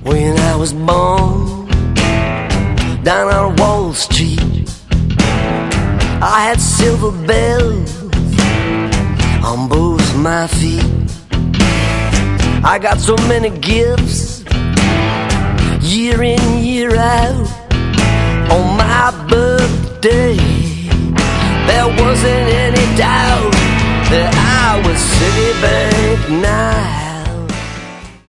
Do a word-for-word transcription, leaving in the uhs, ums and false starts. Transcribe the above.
when I was born down on Wall Street. I had silver bells on both my feet. I got so many gifts, year in, year out. On my birthday, there wasn't any doubt that I was Citibank night.